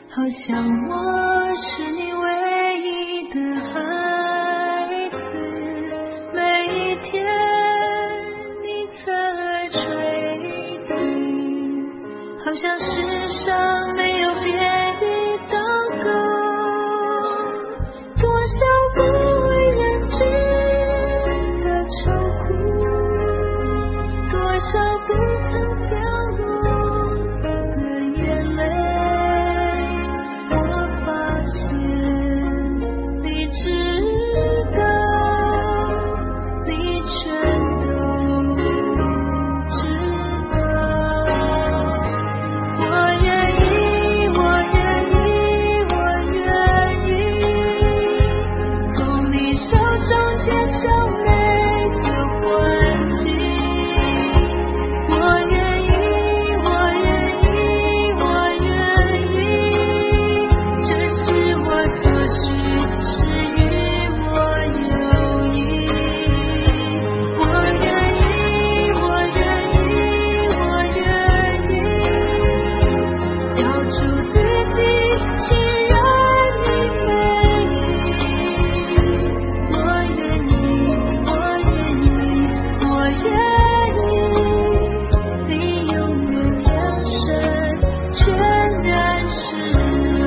好像我是你唯一的孩子，每一天你在吹笛，好像世上没有别的祷告，多少不为人知的愁苦，多少不曾掉落的眼泪，我发现你知道，你全都知道。我愿意，我愿意，我愿意从你手中接受每个环境。我愿意，我愿意，我愿意，这是我所需，是与我有益。我愿意，我愿意，我愿意交出自己，信任你每一。我愿意，我愿意，我愿意，你永远良深，全然是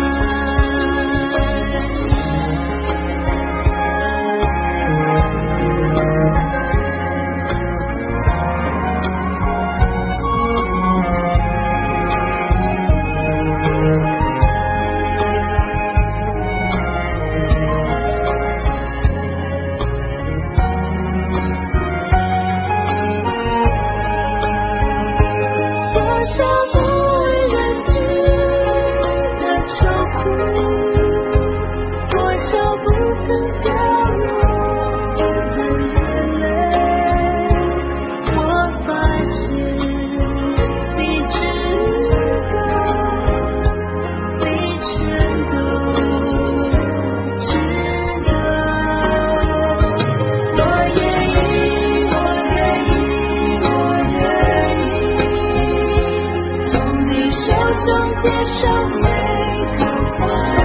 多少不为人知的愁苦，多少不曾掉落的眼泪，我发现你知道，你全都知道。我愿意，我愿意，我愿意从你手中接受每个环